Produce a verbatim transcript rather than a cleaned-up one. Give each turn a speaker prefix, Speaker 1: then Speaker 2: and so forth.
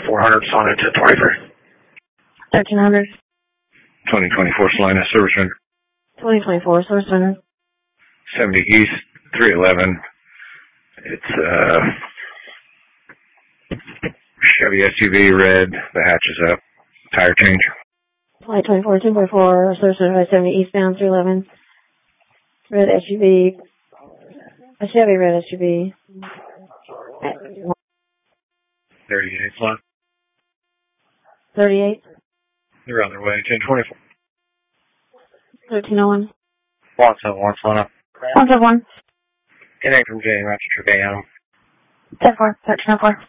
Speaker 1: four hundred Salina ten twenty-three.
Speaker 2: thirteen hundred.
Speaker 1: twenty twenty-four Salina, service render.
Speaker 2: twenty twenty-four, service render.
Speaker 1: seventy East, three eleven. It's uh Chevy S U V, red, the hatch is up, tire change.
Speaker 2: twenty twenty-four, ten forty-four, service render, seventy eastbound, three eleven. Red S U V, a Chevy red S U V.
Speaker 1: thirty-eight slot.
Speaker 2: thirty-eight.
Speaker 1: They're on their way, ten twenty-four.
Speaker 2: thirteen oh one.
Speaker 1: one seven one Salina.
Speaker 2: one seven one.
Speaker 1: Connect from J. Roger Trevino.
Speaker 2: ten four, thirteen oh four.